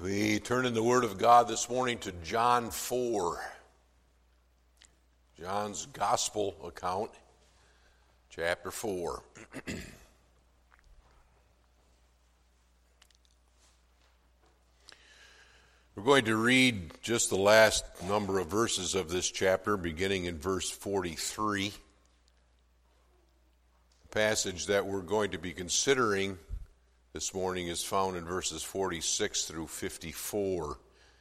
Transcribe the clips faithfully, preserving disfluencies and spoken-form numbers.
We turn in the Word of God this morning to John four. John's Gospel account, chapter four. We're going to read just the last number of verses of this chapter, beginning in verse forty-three. The passage that we're going to be considering this morning is found in verses forty-six through fifty-four.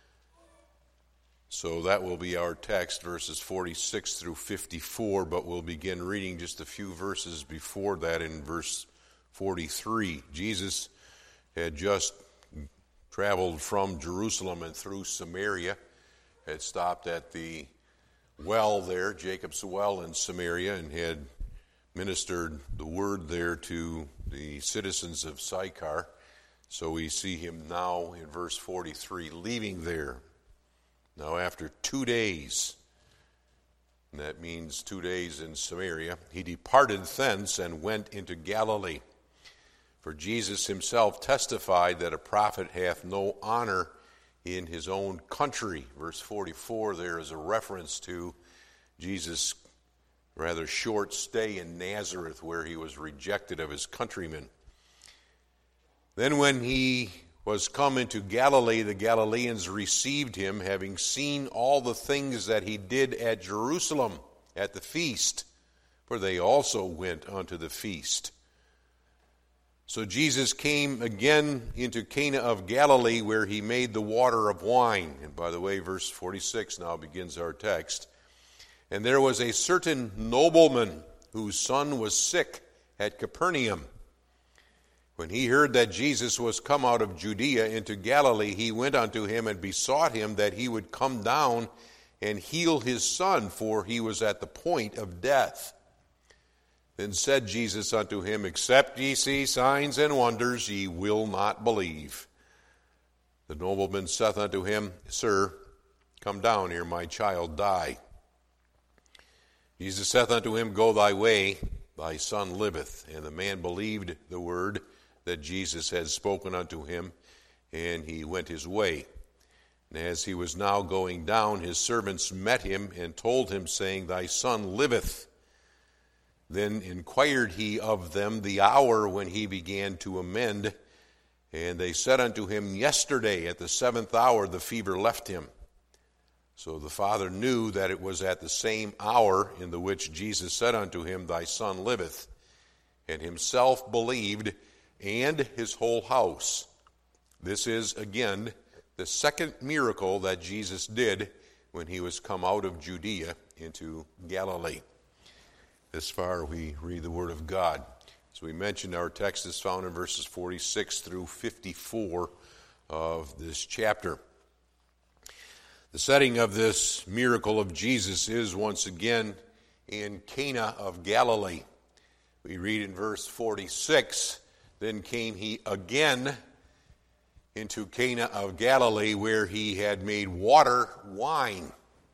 So that will be our text, verses forty-six through fifty-four, but we'll begin reading just a few verses before that in verse forty-three. Jesus had just traveled from Jerusalem and through Samaria, had stopped at the well there, Jacob's well in Samaria, and had ministered the word there to the citizens of Sychar. So we see him now in verse forty-three leaving there. Now after two days, and that means two days in Samaria, he departed thence and went into Galilee. For Jesus himself testified that a prophet hath no honor in his own country. Verse forty-four there is a reference to Jesus' rather short stay in Nazareth, where he was rejected of his countrymen. Then when he was come into Galilee, the Galileans received him, having seen all the things that he did at Jerusalem at the feast, for they also went unto the feast. So Jesus came again into Cana of Galilee, where he made the water of wine. And by the way, verse forty-six now begins our text. And there was a certain nobleman whose son was sick at Capernaum. When he heard that Jesus was come out of Judea into Galilee, he went unto him and besought him that he would come down and heal his son, for he was at the point of death. Then said Jesus unto him, Except ye see signs and wonders, ye will not believe. The nobleman saith unto him, Sir, come down here, my child die. Jesus saith unto him, Go thy way, thy son liveth. And the man believed the word that Jesus had spoken unto him, and he went his way. And as he was now going down, his servants met him and told him, saying, Thy son liveth. Then inquired he of them the hour when he began to amend, and they said unto him, Yesterday at the seventh hour the fever left him. So the father knew that it was at the same hour in the which Jesus said unto him, Thy son liveth, and himself believed, and his whole house. This is, again, the second miracle that Jesus did when he was come out of Judea into Galilee. This far we read the Word of God. As we mentioned, our text is found in verses forty-six through fifty-four of this chapter. The setting of this miracle of Jesus is once again in Cana of Galilee. We read in verse forty-six, Then came he again into Cana of Galilee, where he had made water wine.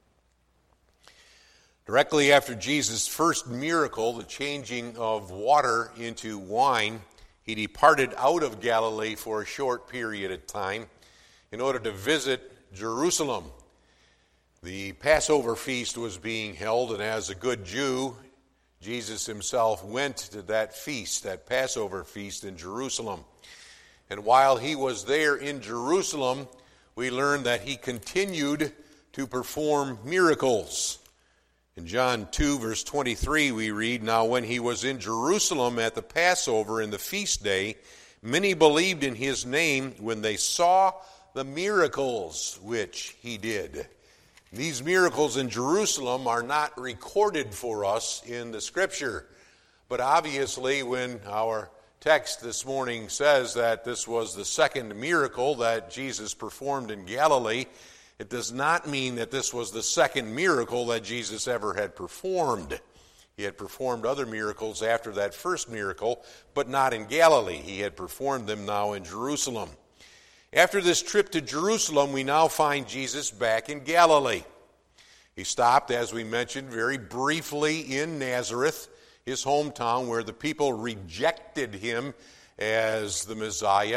Directly after Jesus' first miracle, the changing of water into wine, he departed out of Galilee for a short period of time in order to visit Jerusalem. The Passover feast was being held, and as a good Jew, Jesus himself went to that feast, that Passover feast in Jerusalem. And while he was there in Jerusalem, we learn that he continued to perform miracles. In John two, verse twenty-three, we read, Now when he was in Jerusalem at the Passover in the feast day, many believed in his name when they saw the miracles which he did. These miracles in Jerusalem are not recorded for us in the Scripture. But obviously, when our text this morning says that this was the second miracle that Jesus performed in Galilee, it does not mean that this was the second miracle that Jesus ever had performed. He had performed other miracles after that first miracle, but not in Galilee. He had performed them now in Jerusalem. After this trip to Jerusalem, we now find Jesus back in Galilee. He stopped, as we mentioned, very briefly in Nazareth, his hometown, where the people rejected him as the Messiah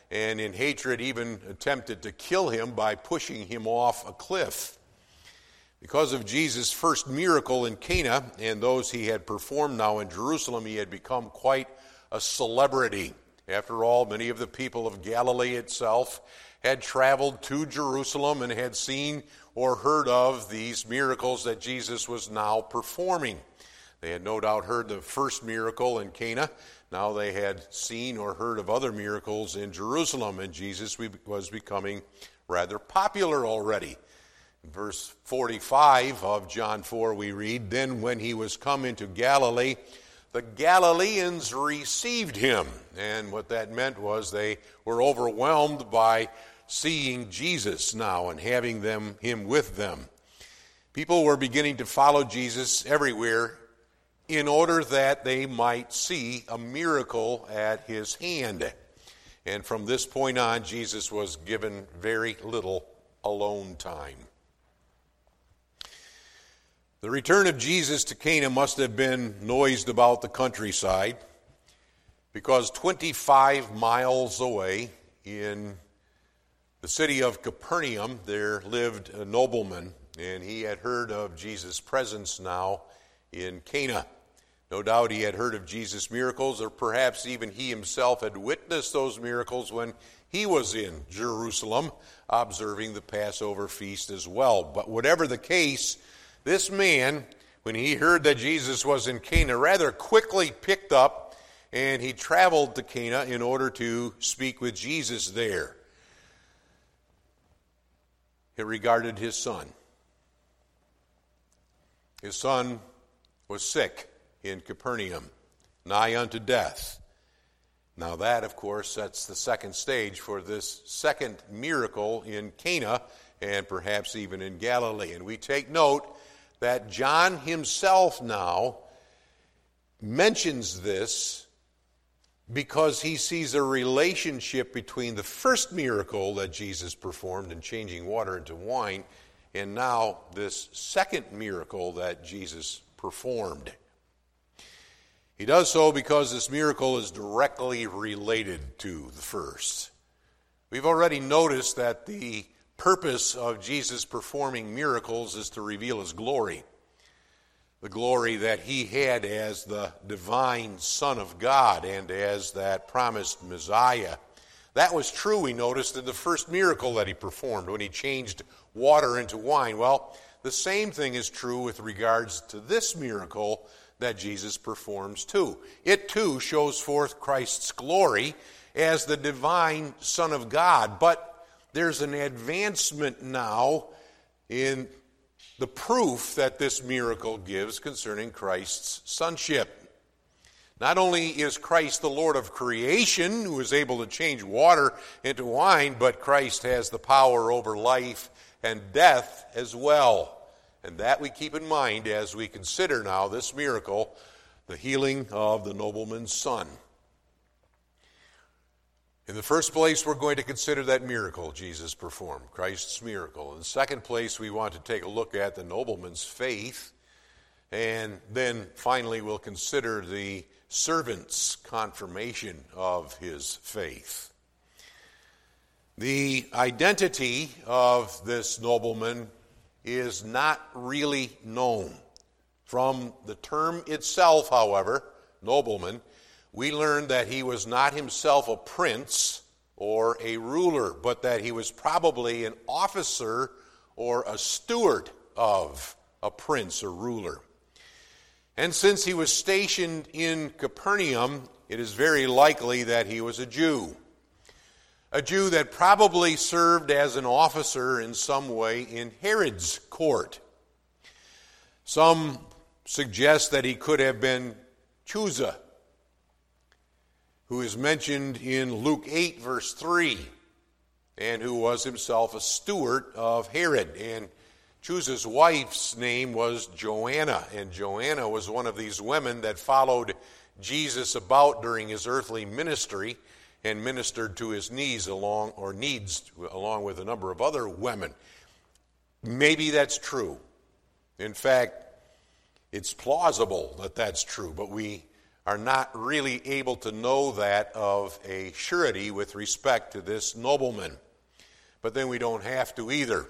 and in hatred even attempted to kill him by pushing him off a cliff. Because of Jesus' first miracle in Cana and those he had performed now in Jerusalem, he had become quite a celebrity. After all, many of the people of Galilee itself had traveled to Jerusalem and had seen or heard of these miracles that Jesus was now performing. They had no doubt heard the first miracle in Cana. Now they had seen or heard of other miracles in Jerusalem, and Jesus was becoming rather popular already. In verse forty-five of John four we read, "Then when he was come into Galilee, the Galileans received him." And what that meant was they were overwhelmed by seeing Jesus now and having them him with them. People were beginning to follow Jesus everywhere in order that they might see a miracle at his hand. And from this point on, Jesus was given very little alone time. The return of Jesus to Cana must have been noised about the countryside, because twenty-five miles away in the city of Capernaum there lived a nobleman, and he had heard of Jesus' presence now in Cana. No doubt he had heard of Jesus' miracles, or perhaps even he himself had witnessed those miracles when he was in Jerusalem, observing the Passover feast as well. But whatever the case, this man, when he heard that Jesus was in Cana, rather quickly picked up and he traveled to Cana in order to speak with Jesus there. He regarded his son. His son was sick in Capernaum, nigh unto death. Now that, of course, sets the second stage for this second miracle in Cana and perhaps even in Galilee. And we take note that John himself now mentions this because he sees a relationship between the first miracle that Jesus performed in changing water into wine and now this second miracle that Jesus performed. He does so because this miracle is directly related to the first. We've already noticed that the purpose of Jesus performing miracles is to reveal his glory, the glory that he had as the divine Son of God and as that promised Messiah. That was true, we noticed, in the first miracle that he performed when he changed water into wine. Well, the same thing is true with regards to this miracle that Jesus performs too. It too shows forth Christ's glory as the divine Son of God, but there's an advancement now in the proof that this miracle gives concerning Christ's sonship. Not only is Christ the Lord of creation, who is able to change water into wine, but Christ has the power over life and death as well. And that we keep in mind as we consider now this miracle, the healing of the nobleman's son. In the first place, we're going to consider that miracle Jesus performed, Christ's miracle. In the second place, we want to take a look at the nobleman's faith. And then finally, we'll consider the servant's confirmation of his faith. The identity of this nobleman is not really known. From the term itself, however, nobleman, we learn that he was not himself a prince or a ruler, but that he was probably an officer or a steward of a prince or ruler. And since he was stationed in Capernaum, it is very likely that he was a Jew. A Jew that probably served as an officer in some way in Herod's court. Some suggest that he could have been Chuza, who is mentioned in Luke eight, verse three, and who was himself a steward of Herod. And Chuza's wife's name was Joanna, and Joanna was one of these women that followed Jesus about during his earthly ministry and ministered to his needs along or needs along with a number of other women. Maybe that's true. In fact, it's plausible that that's true, but we are not really able to know that of a surety with respect to this nobleman. But then we don't have to either.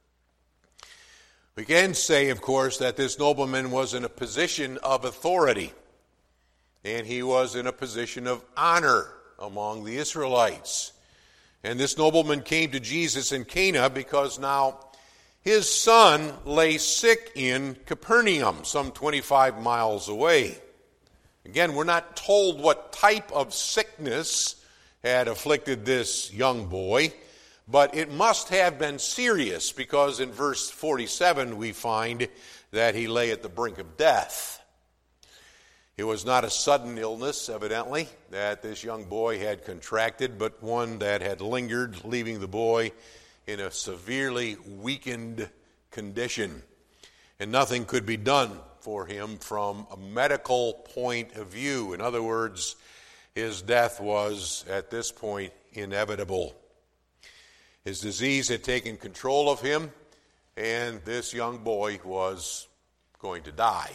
We can say, of course, that this nobleman was in a position of authority, and he was in a position of honor among the Israelites. And this nobleman came to Jesus in Cana because now his son lay sick in Capernaum, some twenty-five miles away. Again, we're not told what type of sickness had afflicted this young boy, but it must have been serious because in verse forty-seven we find that he lay at the brink of death. It was not a sudden illness, evidently, that this young boy had contracted, but one that had lingered, leaving the boy in a severely weakened condition. And nothing could be done for him from a medical point of view. In other words, his death was, at this point, inevitable. His disease had taken control of him, and this young boy was going to die.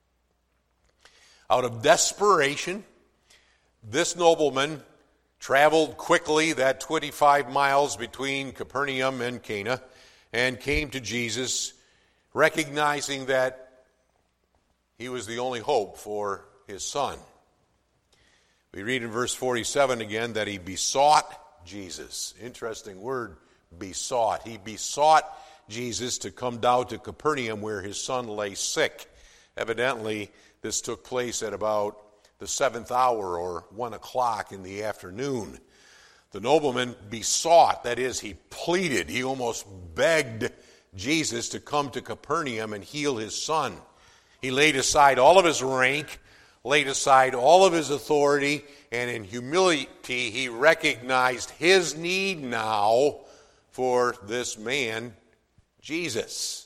Out of desperation, this nobleman traveled quickly that twenty-five miles between Capernaum and Cana and came to Jesus, recognizing that he was the only hope for his son. We read in verse forty-seven again that he besought Jesus. Interesting word, besought. He besought Jesus to come down to Capernaum where his son lay sick. Evidently, this took place at about the seventh hour or one o'clock in the afternoon. The nobleman besought, that is, he pleaded, he almost begged Jesus to come to Capernaum and heal his son. He laid aside all of his rank, laid aside all of his authority, and in humility he recognized his need now for this man, Jesus.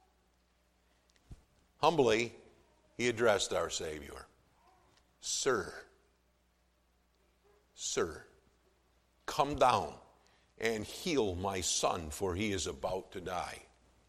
Humbly, he addressed our Savior. Sir, sir, come down and heal my son, for he is about to die.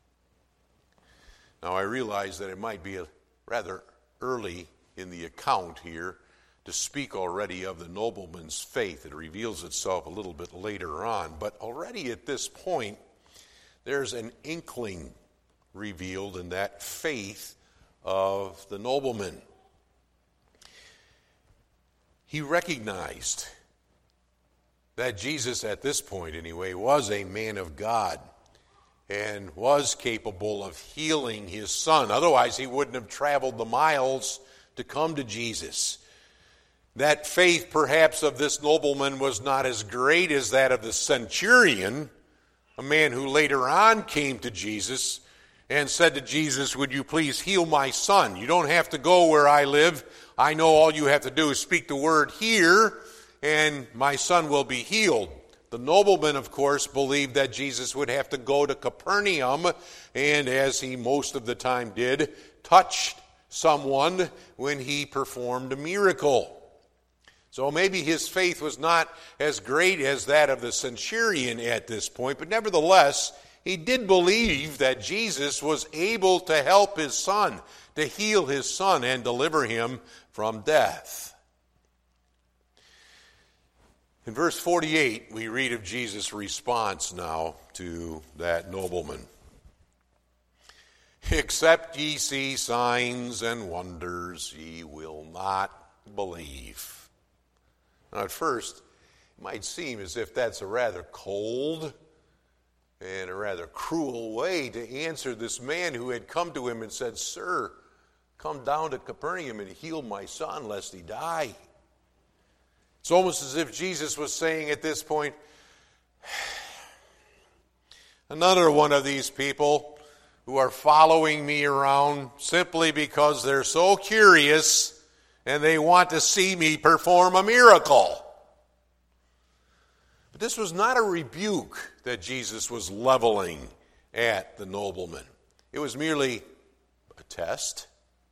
Now, I realize that it might be a rather early in the account here to speak already of the nobleman's faith. It reveals itself a little bit later on. But already at this point, there's an inkling revealed in that faith of the nobleman. He recognized that Jesus, at this point anyway, was a man of God and was capable of healing his son. Otherwise, he wouldn't have traveled the miles to come to Jesus. That faith, perhaps, of this nobleman was not as great as that of the centurion, a man who later on came to Jesus and said to Jesus, "Would you please heal my son? You don't have to go where I live. I know all you have to do is speak the word here, and my son will be healed." The nobleman, of course, believed that Jesus would have to go to Capernaum, and as he most of the time did, touched someone when he performed a miracle. So maybe his faith was not as great as that of the centurion at this point, but nevertheless, he did believe that Jesus was able to help his son, to heal his son and deliver him from death. In verse forty-eight, we read of Jesus' response now to that nobleman. "Except ye see signs and wonders, ye will not believe." Now, at first, it might seem as if that's a rather cold and a rather cruel way to answer this man who had come to him and said, "Sir, come down to Capernaum and heal my son, lest he die." It's almost as if Jesus was saying at this point, another one of these people who are following me around simply because they're so curious and they want to see me perform a miracle. But this was not a rebuke that Jesus was leveling at the nobleman. It was merely a test,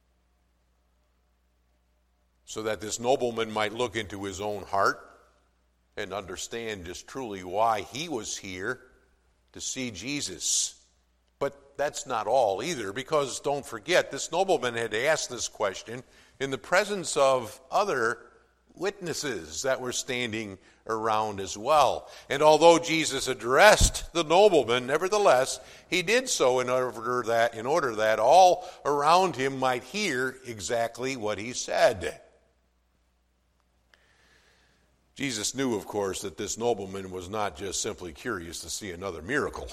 so that this nobleman might look into his own heart and understand just truly why he was here to see Jesus. But that's not all either, because don't forget, this nobleman had asked this question in the presence of other witnesses that were standing around as well. And although Jesus addressed the nobleman, nevertheless, he did so in order that in order that all around him might hear exactly what he said. Jesus knew, of course, that this nobleman was not just simply curious to see another miracle.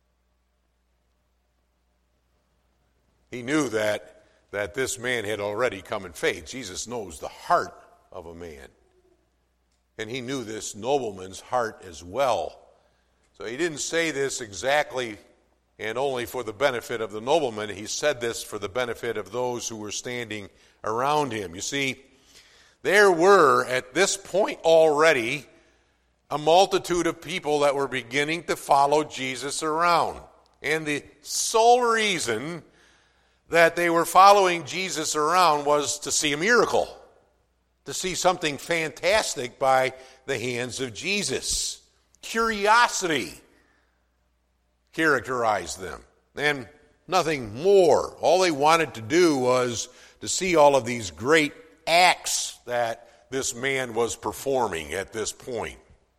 He knew that, that this man had already come in faith. Jesus knows the heart of a man. And he knew this nobleman's heart as well. So he didn't say this exactly and only for the benefit of the nobleman. He said this for the benefit of those who were standing around him. You see, there were at this point already a multitude of people that were beginning to follow Jesus around. And the sole reason that they were following Jesus around was to see a miracle, to see something fantastic by the hands of Jesus. Curiosity characterized them, and nothing more. All they wanted to do was to see all of these great acts that this man was performing at this point.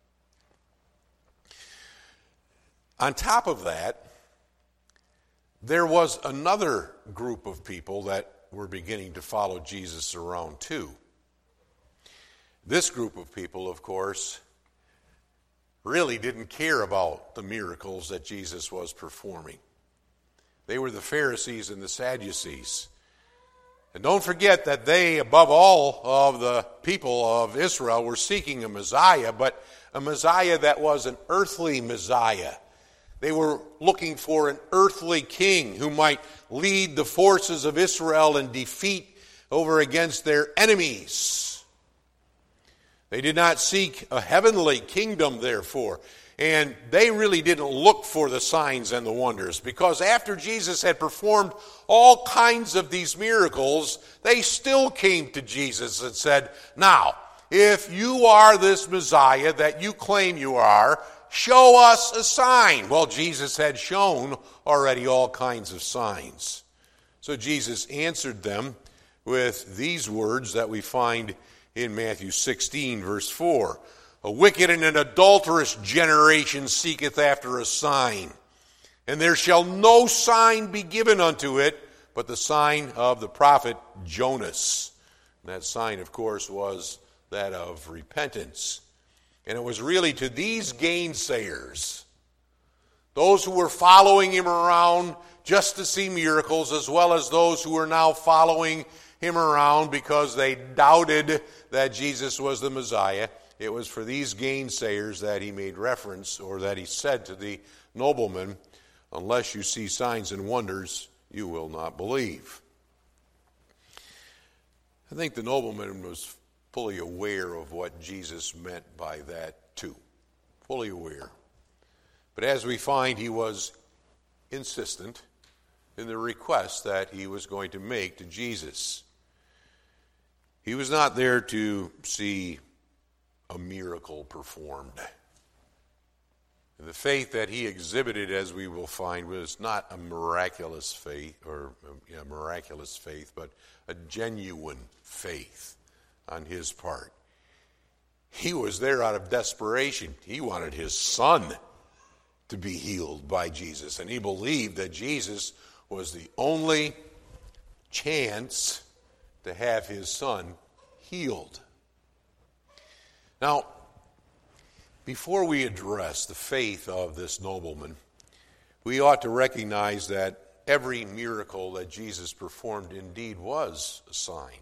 On top of that, there was another group of people that were beginning to follow Jesus around too. This group of people, of course, really didn't care about the miracles that Jesus was performing. They were the Pharisees and the Sadducees. And don't forget that they, above all of the people of Israel, were seeking a Messiah, but a Messiah that was an earthly Messiah. They were looking for an earthly king who might lead the forces of Israel in defeat over against their enemies. They did not seek a heavenly kingdom, therefore. And they really didn't look for the signs and the wonders, because after Jesus had performed all kinds of these miracles, they still came to Jesus and said, "Now, if you are this Messiah that you claim you are, show us a sign." Well, Jesus had shown already all kinds of signs. So Jesus answered them with these words that we find in Matthew sixteen, verse four. "A wicked and an adulterous generation seeketh after a sign, and there shall no sign be given unto it, but the sign of the prophet Jonas." And that sign, of course, was that of repentance. And it was really to these gainsayers, those who were following him around just to see miracles, as well as those who were now following him around because they doubted that Jesus was the Messiah. It was for these gainsayers that he made reference, or that he said to the nobleman, "Unless you see signs and wonders, you will not believe." I think the nobleman was fully aware of what Jesus meant by that too. Fully aware. But as we find, he was insistent in the request that he was going to make to Jesus. He was not there to see a miracle performed. The faith that he exhibited, as we will find, was not a miraculous faith, or yeah, miraculous faith, but a genuine faith on his part. He was there out of desperation. He wanted his son to be healed by Jesus, and he believed that Jesus was the only chance to have his son healed. Now, before we address the faith of this nobleman, we ought to recognize that every miracle that Jesus performed indeed was a sign.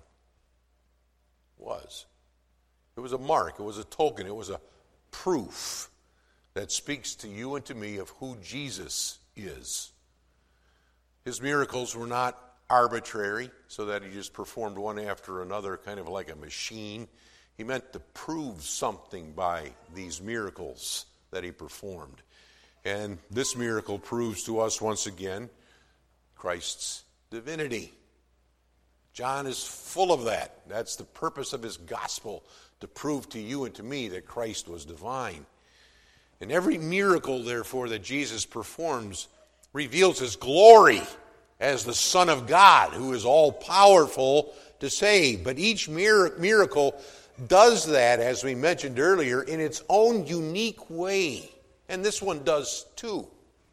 Was. It was a mark, it was a token, it was a proof that speaks to you and to me of who Jesus is. His miracles were not arbitrary, so that he just performed one after another, kind of like a machine. He meant to prove something by these miracles that he performed. And this miracle proves to us once again Christ's divinity. John is full of that. That's the purpose of his gospel, to prove to you and to me that Christ was divine. And every miracle, therefore, that Jesus performs reveals his glory as the Son of God, who is all-powerful to save. But each mir- miracle does that, as we mentioned earlier, in its own unique way. And this one does too.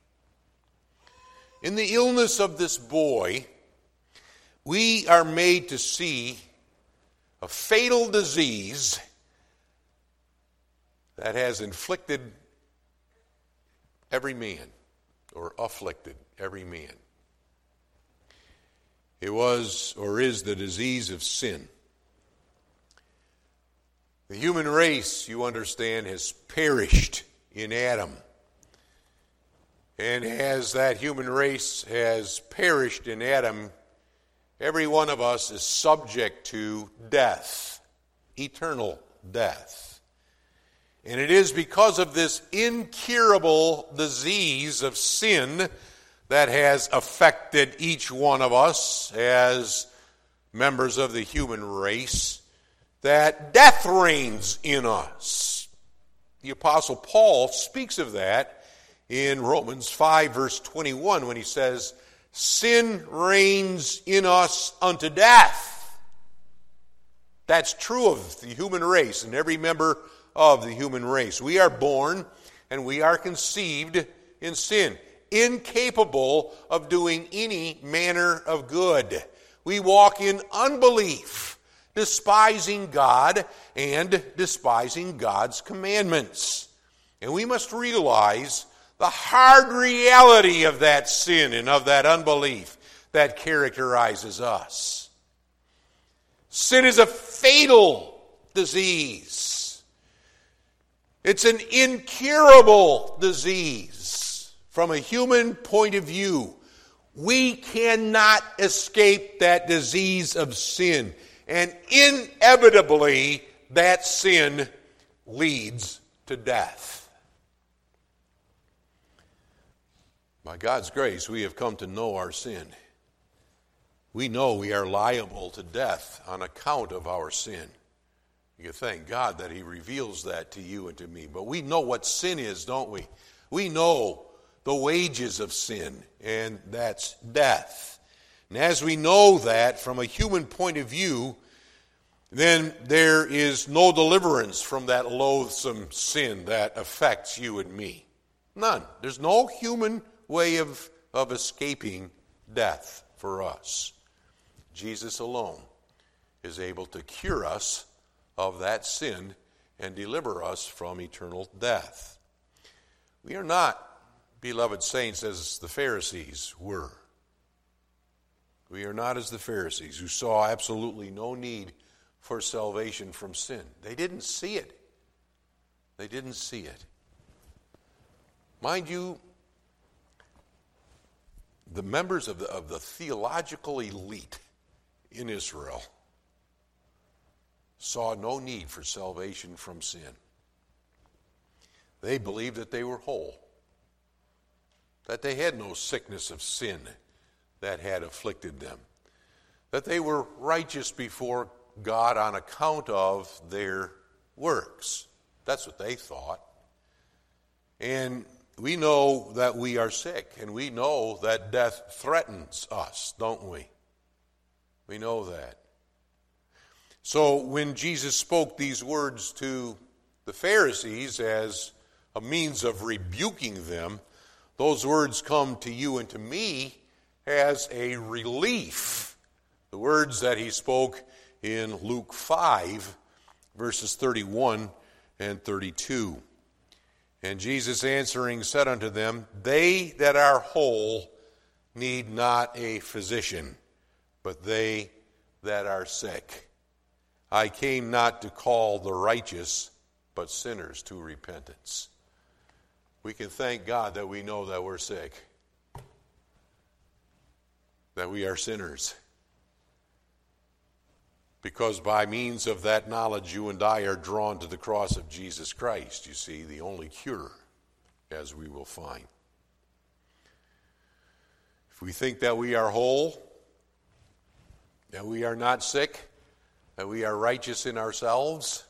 In the illness of this boy, we are made to see a fatal disease that has inflicted every man, or afflicted every man. It was, or is, the disease of sin. The human race, you understand, has perished in Adam. And as that human race has perished in Adam, every one of us is subject to death, eternal death. And it is because of this incurable disease of sin that has affected each one of us as members of the human race that death reigns in us. The Apostle Paul speaks of that in Romans five, verse twenty-one, when he says, sin reigns in us unto death. That's true of the human race and every member of the human race. We are born and we are conceived in sin, incapable of doing any manner of good. We walk in unbelief, despising God and despising God's commandments. And we must realize the hard reality of that sin and of that unbelief that characterizes us. Sin is a fatal disease. It's an incurable disease. From a human point of view, we cannot escape that disease of sin. And inevitably, that sin leads to death. By God's grace, we have come to know our sin. We know we are liable to death on account of our sin. You thank God that He reveals that to you and to me. But we know what sin is, don't we? We know the wages of sin, and that's death. And as we know that from a human point of view, then there is no deliverance from that loathsome sin that affects you and me. None. There's no human way of, of escaping death for us. Jesus alone is able to cure us of that sin and deliver us from eternal death. We are not, beloved saints, as the Pharisees were. We are not as the Pharisees, who saw absolutely no need for salvation from sin. They didn't see it. They didn't see it. Mind you, the members of the, of the theological elite in Israel saw no need for salvation from sin. They believed that they were whole, that they had no sickness of sin that had afflicted them, that they were righteous before God on account of their works. That's what they thought. And we know that we are sick, and we know that death threatens us, don't we? We know that. So when Jesus spoke these words to the Pharisees as a means of rebuking them, those words come to you and to me as a relief. The words that he spoke in Luke five, verses thirty-one and thirty-two. And Jesus answering said unto them, they that are whole need not a physician, but they that are sick. I came not to call the righteous, but sinners to repentance. We can thank God that we know that we're sick, that we are sinners. Because by means of that knowledge, you and I are drawn to the cross of Jesus Christ, you see, the only cure, as we will find. If we think that we are whole, that we are not sick, that we are righteous in ourselves,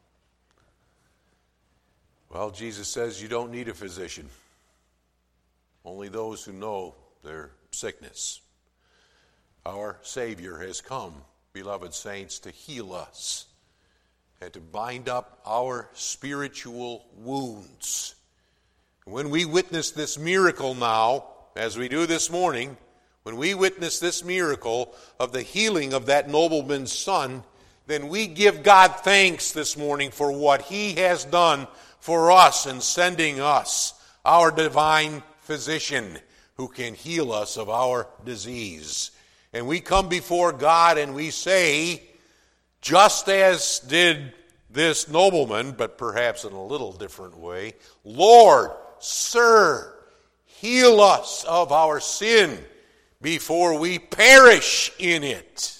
well, Jesus says you don't need a physician. Only those who know their sickness. Our Savior has come beloved saints, to heal us and to bind up our spiritual wounds. When we witness this miracle now, as we do this morning, when we witness this miracle of the healing of that nobleman's son, then we give God thanks this morning for what He has done for us in sending us our divine physician who can heal us of our disease. And we come before God and we say, just as did this nobleman, but perhaps in a little different way, Lord, Sir, heal us of our sin before we perish in it.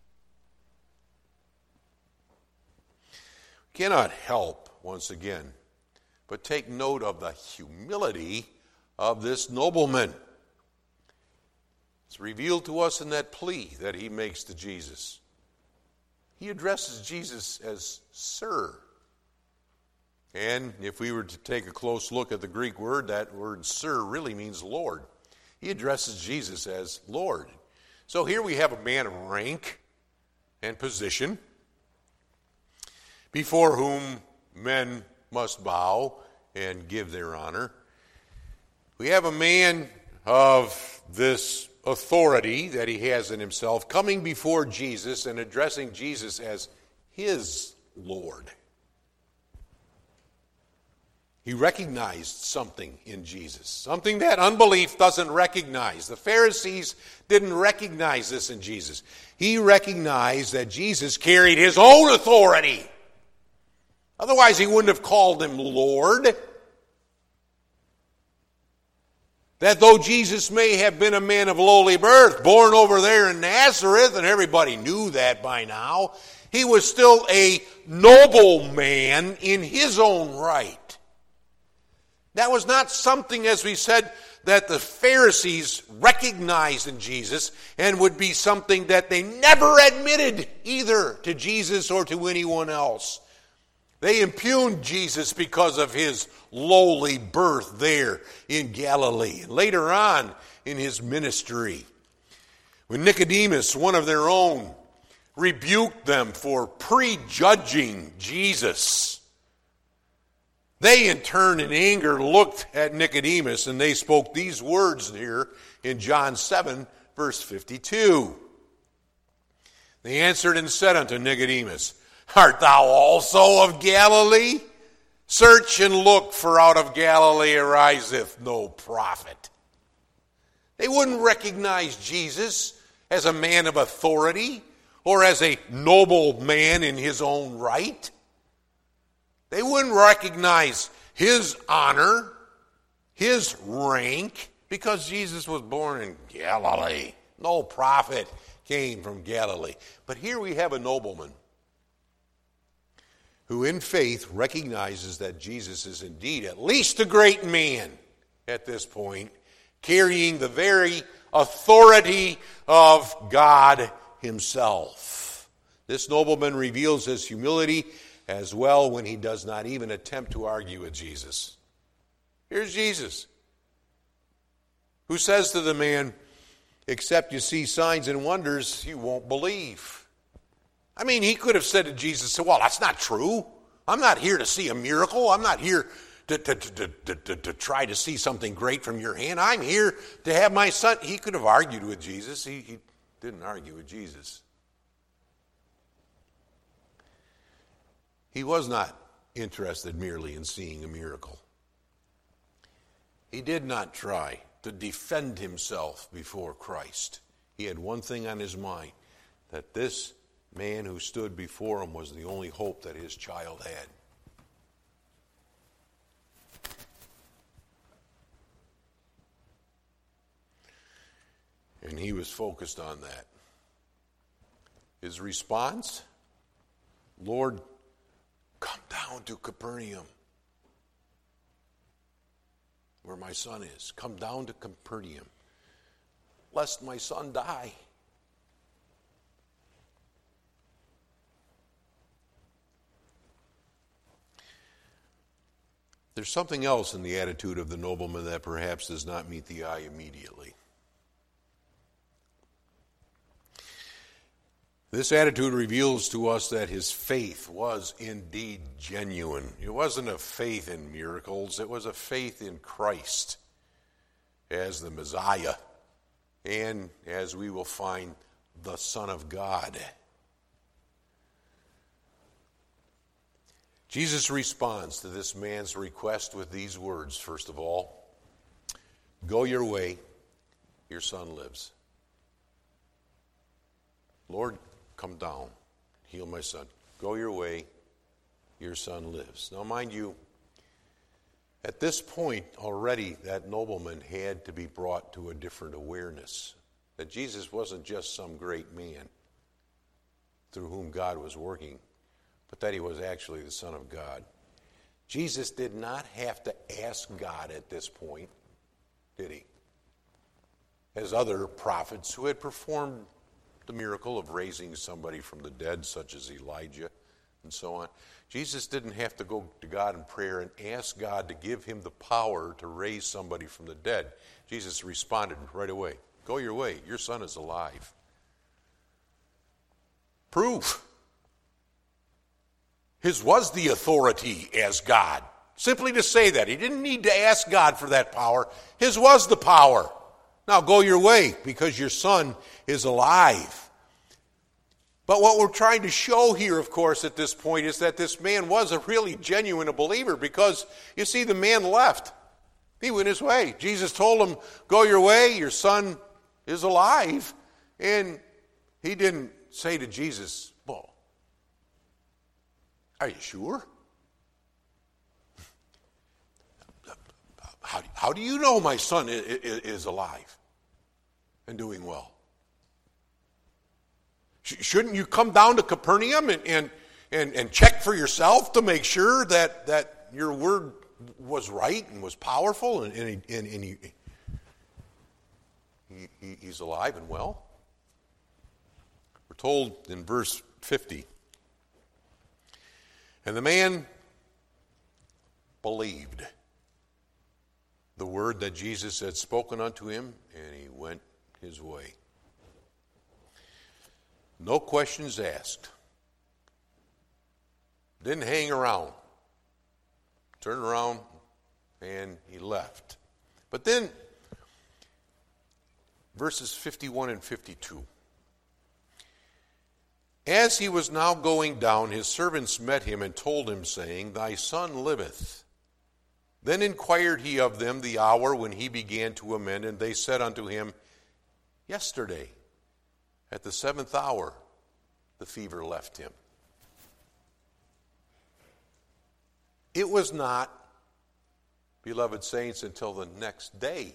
We cannot help, once again, but take note of the humility of this nobleman. It's revealed to us in that plea that he makes to Jesus. He addresses Jesus as Sir. And if we were to take a close look at the Greek word, that word Sir really means Lord. He addresses Jesus as Lord. So here we have a man of rank and position before whom men must bow and give their honor. We have a man of this authority that he has in himself coming before Jesus and addressing Jesus as his Lord. He recognized something in Jesus, something that unbelief doesn't recognize. The Pharisees didn't recognize this in Jesus. He recognized that Jesus carried his own authority. Otherwise, he wouldn't have called him Lord. That though Jesus may have been a man of lowly birth, born over there in Nazareth, and everybody knew that by now, he was still a noble man in his own right. That was not something, as we said, that the Pharisees recognized in Jesus and would be something that they never admitted either to Jesus or to anyone else. They impugned Jesus because of his lowly birth there in Galilee. And later on in his ministry, when Nicodemus, one of their own, rebuked them for prejudging Jesus, they in turn in anger looked at Nicodemus and they spoke these words here in John seven, verse fifty-two. They answered and said unto Nicodemus, Art thou also of Galilee? Search and look, for out of Galilee ariseth no prophet. They wouldn't recognize Jesus as a man of authority or as a noble man in his own right. They wouldn't recognize his honor, his rank, because Jesus was born in Galilee. No prophet came from Galilee. But here we have a nobleman who in faith recognizes that Jesus is indeed at least a great man at this point, carrying the very authority of God himself. This nobleman reveals his humility as well when he does not even attempt to argue with Jesus. Here's Jesus, who says to the man, except you see signs and wonders, you won't believe. I mean, he could have said to Jesus, well, that's not true. I'm not here to see a miracle. I'm not here to, to, to, to, to, to try to see something great from your hand. I'm here to have my son. He could have argued with Jesus. He, he didn't argue with Jesus. He was not interested merely in seeing a miracle. He did not try to defend himself before Christ. He had one thing on his mind, that this man who stood before him was the only hope that his child had. And he was focused on that. His response, Lord, come down to Capernaum, where my son is. Come down to Capernaum, lest my son die. There's something else in the attitude of the nobleman that perhaps does not meet the eye immediately. This attitude reveals to us that his faith was indeed genuine. It wasn't a faith in miracles, it was a faith in Christ as the Messiah, and as we will find, the Son of God. Jesus responds to this man's request with these words. First of all, go your way, your son lives. Lord, come down, heal my son. Go your way, your son lives. Now, mind you, at this point already that nobleman had to be brought to a different awareness, that Jesus wasn't just some great man through whom God was working, but that he was actually the Son of God. Jesus did not have to ask God at this point, did he? As other prophets who had performed the miracle of raising somebody from the dead, such as Elijah and so on. Jesus didn't have to go to God in prayer and ask God to give him the power to raise somebody from the dead. Jesus responded right away, go your way, your son is alive. Proof. His was the authority as God. Simply to say that. He didn't need to ask God for that power. His was the power. Now go your way because your son is alive. But what we're trying to show here, of course, at this point is that this man was a really genuine believer because, you see, the man left. He went his way. Jesus told him, go your way, your son is alive. And he didn't say to Jesus, well, are you sure? How, how do you know my son is, is alive and doing well? Shouldn't you come down to Capernaum and, and, and, and check for yourself to make sure that, that your word was right and was powerful and, and, and, and he, he, he's alive and well? We're told in verse fifty, and the man believed the word that Jesus had spoken unto him, and he went his way. No questions asked. Didn't hang around. Turned around and he left. But then, verses fifty-one and fifty-two. As he was now going down, his servants met him and told him, saying, thy son liveth. Then inquired he of them the hour when he began to amend, and they said unto him, yesterday, at the seventh hour, the fever left him. It was not, beloved saints, until the next day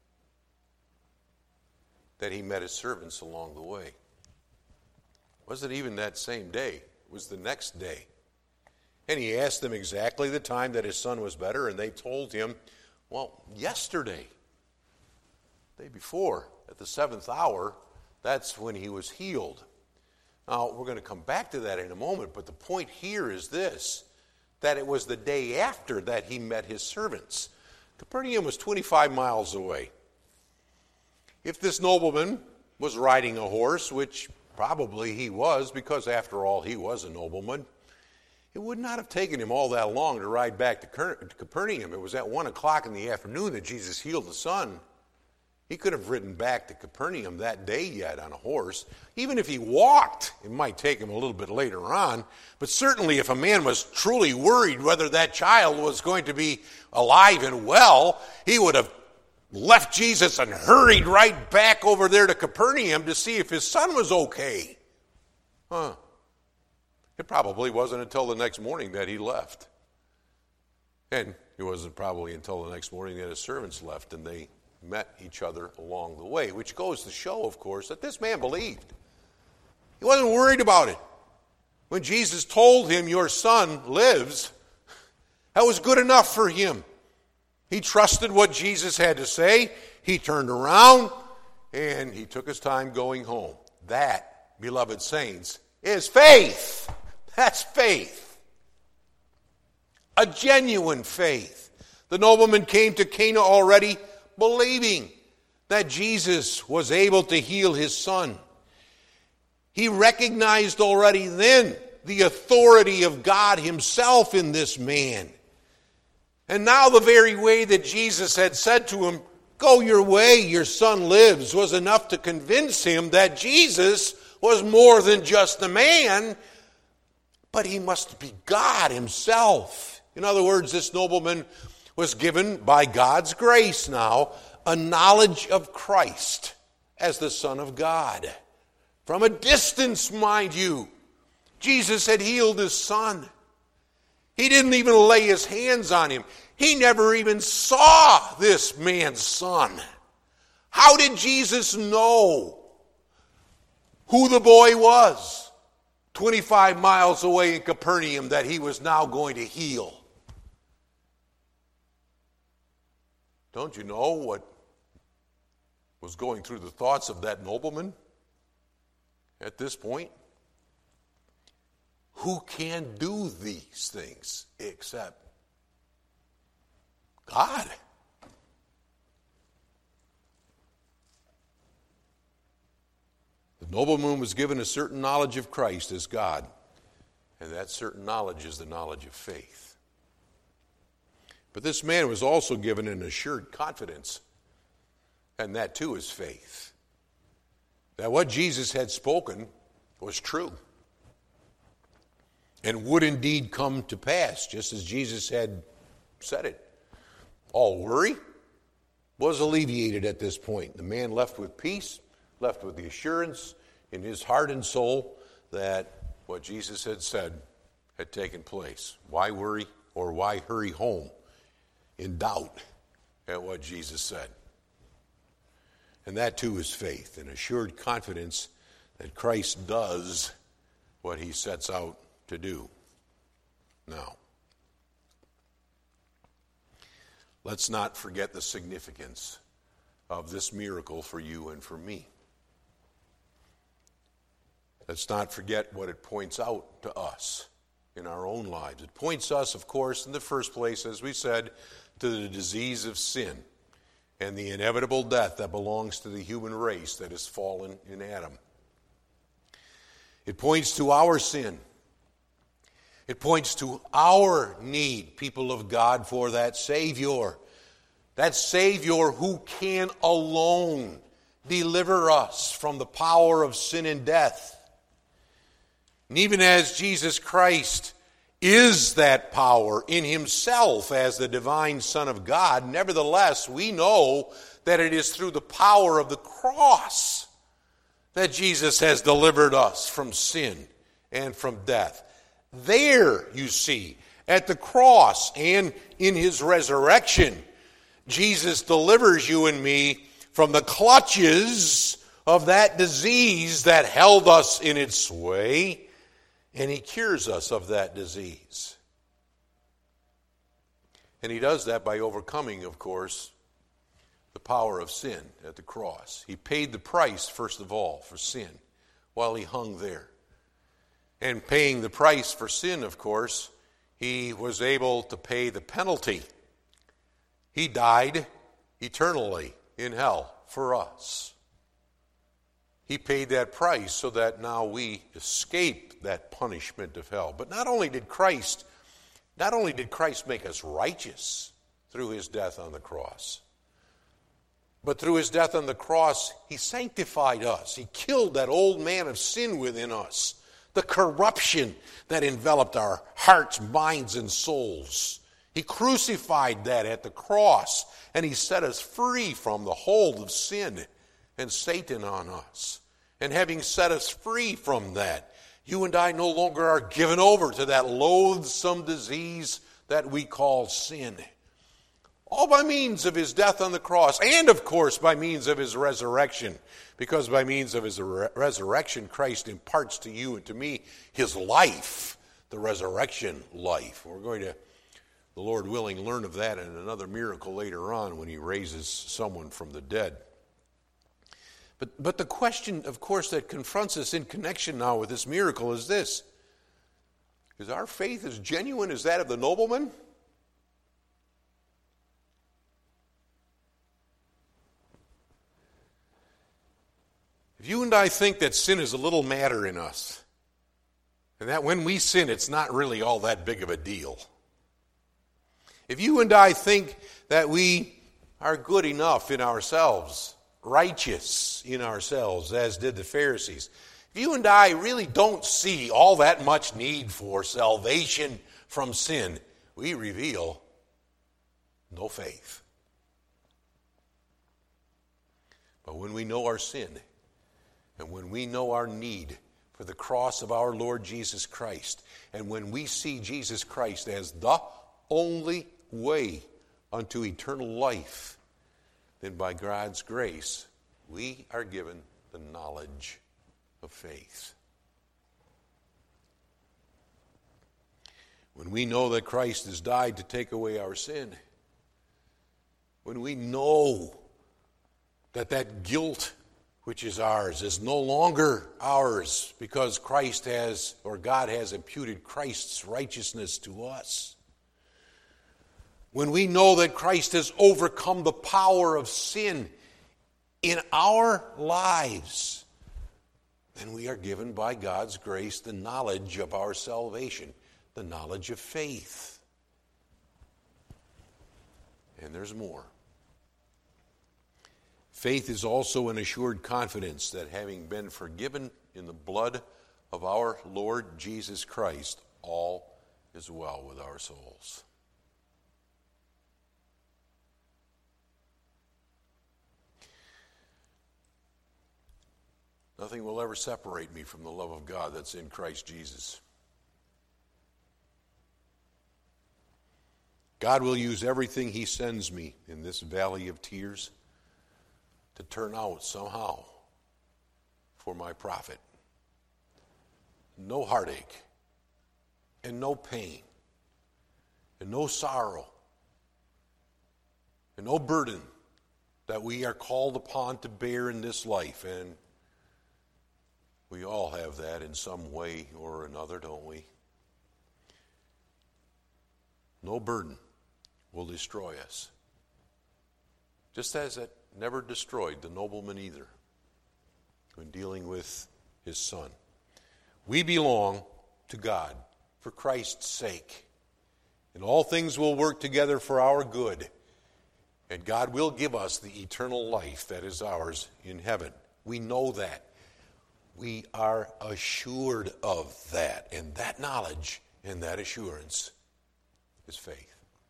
that he met his servants along the way. It wasn't even that same day. It was the next day. And he asked them exactly the time that his son was better, and they told him, well, yesterday, the day before, at the seventh hour, that's when he was healed. Now, we're going to come back to that in a moment, but the point here is this, that it was the day after that he met his servants. Capernaum was twenty-five miles away. If this nobleman was riding a horse, which probably he was, because after all, he was a nobleman, it would not have taken him all that long to ride back to Capernaum. It was at one o'clock in the afternoon that Jesus healed the son. He could have ridden back to Capernaum that day yet on a horse. Even if he walked, it might take him a little bit later on. But certainly if a man was truly worried whether that child was going to be alive and well, he would have left Jesus and hurried right back over there to Capernaum to see if his son was okay. Huh. It probably wasn't until the next morning that he left. And it wasn't probably until the next morning that his servants left and they met each other along the way, which goes to show, of course, that this man believed. He wasn't worried about it. When Jesus told him, your son lives, that was good enough for him. He trusted what Jesus had to say. He turned around and he took his time going home. That, beloved saints, is faith. That's faith. A genuine faith. The nobleman came to Cana already believing that Jesus was able to heal his son. He recognized already then the authority of God himself in this man. And now the very way that Jesus had said to him, "Go your way, your son lives," was enough to convince him that Jesus was more than just a man, but he must be God himself. In other words, this nobleman was given by God's grace now a knowledge of Christ as the Son of God. From a distance, mind you, Jesus had healed his son. He didn't even lay his hands on him. He never even saw this man's son. How did Jesus know who the boy was twenty-five miles away in Capernaum that he was now going to heal? Don't you know what was going through the thoughts of that nobleman at this point? Who can do these things except God? The nobleman was given a certain knowledge of Christ as God, and that certain knowledge is the knowledge of faith. But this man was also given an assured confidence, and that too is faith, that what Jesus had spoken was true and would indeed come to pass, just as Jesus had said it. All worry was alleviated at this point. The man left with peace, left with the assurance in his heart and soul that what Jesus had said had taken place. Why worry or why hurry home in doubt at what Jesus said? And that too is faith, an assured confidence that Christ does what he sets out to do. Now, let's not forget the significance of this miracle for you and for me. Let's not forget what it points out to us in our own lives. It points us, of course, in the first place, as we said, to the disease of sin and the inevitable death that belongs to the human race that has fallen in Adam. It points to our sin. It points to our need, people of God, for that Savior. That Savior who can alone deliver us from the power of sin and death. And even as Jesus Christ is that power in himself as the divine Son of God, nevertheless, we know that it is through the power of the cross that Jesus has delivered us from sin and from death. There, you see, at the cross and in his resurrection, Jesus delivers you and me from the clutches of that disease that held us in its sway, and he cures us of that disease. And he does that by overcoming, of course, the power of sin at the cross. He paid the price, first of all, for sin while he hung there. And paying the price for sin, of course, he was able to pay the penalty. He died eternally in hell for us. He paid that price so that now we escape that punishment of hell. But not only did Christ, not only did Christ make us righteous through his death on the cross, but through his death on the cross, he sanctified us. He killed that old man of sin within us, the corruption that enveloped our hearts, minds, and souls. He crucified that at the cross, and he set us free from the hold of sin and Satan on us. And having set us free from that, you and I no longer are given over to that loathsome disease that we call sin. All by means of his death on the cross, and of course by means of his resurrection. Because by means of his re- resurrection, Christ imparts to you and to me his life, the resurrection life. We're going to, the Lord willing, learn of that in another miracle later on when he raises someone from the dead. But, but the question, of course, that confronts us in connection now with this miracle is this. Is our faith as genuine as that of the nobleman? If you and I think that sin is a little matter in us, and that when we sin, it's not really all that big of a deal. If you and I think that we are good enough in ourselves, righteous in ourselves, as did the Pharisees, if you and I really don't see all that much need for salvation from sin, we reveal no faith. But when we know our sin, and when we know our need for the cross of our Lord Jesus Christ, and when we see Jesus Christ as the only way unto eternal life, then by God's grace, we are given the knowledge of faith. When we know that Christ has died to take away our sin, when we know that that guilt which is ours is no longer ours because Christ has, or God has imputed Christ's righteousness to us, when we know that Christ has overcome the power of sin in our lives, then we are given by God's grace the knowledge of our salvation, the knowledge of faith. And there's more. Faith is also an assured confidence that having been forgiven in the blood of our Lord Jesus Christ, all is well with our souls. Nothing will ever separate me from the love of God that's in Christ Jesus. God will use everything he sends me in this valley of tears to turn out somehow for my profit. No heartache and no pain and no sorrow and no burden that we are called upon to bear in this life. And we all have that in some way or another, don't we? No burden will destroy us. Just as it never destroyed the nobleman either when dealing with his son. We belong to God for Christ's sake. And all things will work together for our good. And God will give us the eternal life that is ours in heaven. We know that. We are assured of that. And that knowledge and that assurance is faith.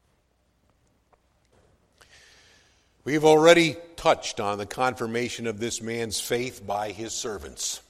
We've already touched on the confirmation of this man's faith by his servants.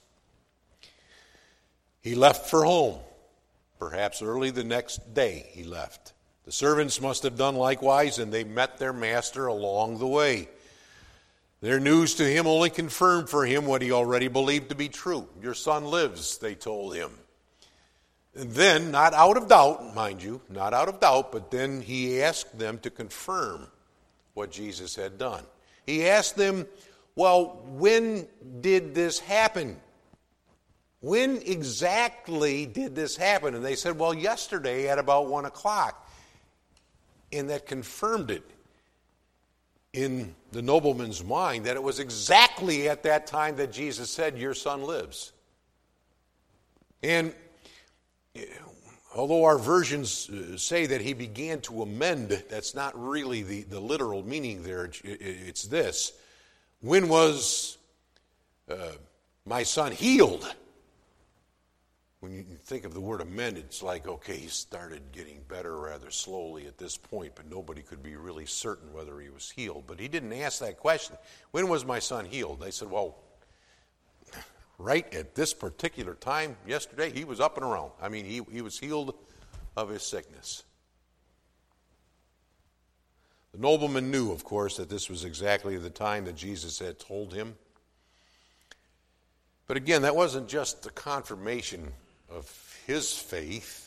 He left for home. Perhaps early the next day he left. The servants must have done likewise, and they met their master along the way. Their news to him only confirmed for him what he already believed to be true. Your son lives, they told him. And then, not out of doubt, mind you, not out of doubt, but then he asked them to confirm what Jesus had done. He asked them, well, when did this happen? When exactly did this happen? And they said, well, yesterday at about one o'clock. And that confirmed it in the nobleman's mind that it was exactly at that time that Jesus said, your son lives. And although our versions say that he began to amend, that's not really the, the literal meaning there. It's this. When was uh, my son healed? When you think of the word amend, it's like, okay, he started getting better rather slowly at this point, but nobody could be really certain whether he was healed. But he didn't ask that question. When was my son healed? They said, well, right at this particular time, yesterday, he was up and around. I mean, he, he was healed of his sickness. The nobleman knew, of course, that this was exactly the time that Jesus had told him. But again, that wasn't just the confirmation of his faith.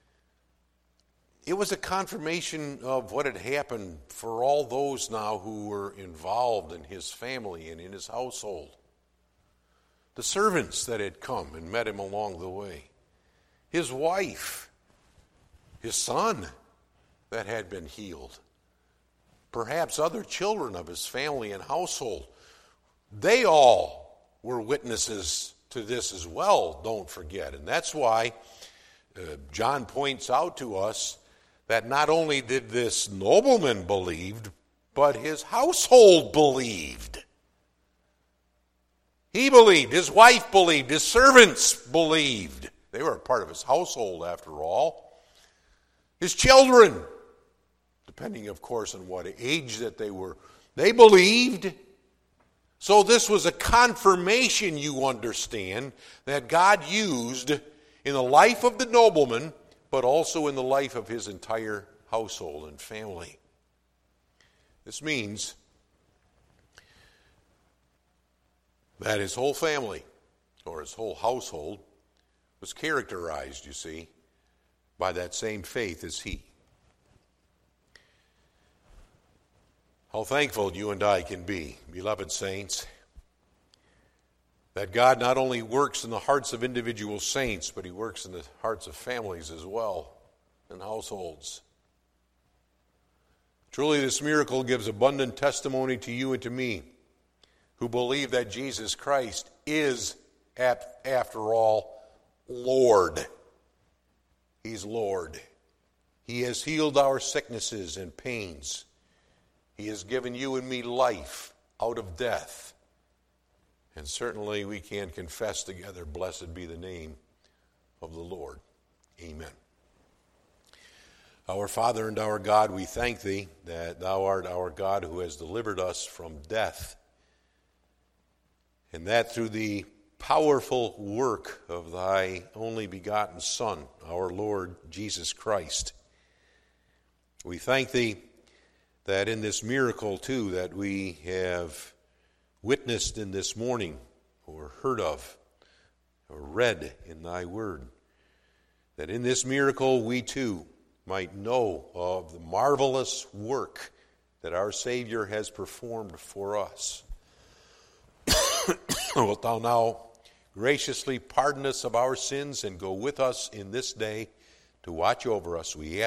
It was a confirmation of what had happened for all those now who were involved in his family and in his household. The servants that had come and met him along the way. His wife. His son that had been healed. Perhaps other children of his family and household. They all were witnesses to this as well, don't forget. And that's why uh, John points out to us that not only did this nobleman believe, but his household believed. He believed, his wife believed, his servants believed. They were a part of his household, after all. His children, depending, of course, on what age that they were, they believed. So this was a confirmation, you understand, that God used in the life of the nobleman, but also in the life of his entire household and family. This means that his whole family, or his whole household, was characterized, you see, by that same faith as he. How thankful you and I can be, beloved saints, that God not only works in the hearts of individual saints, but he works in the hearts of families as well, and households. Truly, this miracle gives abundant testimony to you and to me, who believe that Jesus Christ is, after all, Lord. He's Lord. He has healed our sicknesses and pains. He has given you and me life out of death. And certainly we can confess together, blessed be the name of the Lord. Amen. Our Father and our God, we thank thee that thou art our God who has delivered us from death, and that through the powerful work of thy only begotten Son, our Lord Jesus Christ. We thank thee that in this miracle, too, that we have witnessed in this morning, or heard of, or read in thy word, that in this miracle we too might know of the marvelous work that our Savior has performed for us. Wilt thou now graciously pardon us of our sins and go with us in this day to watch over us, we ask.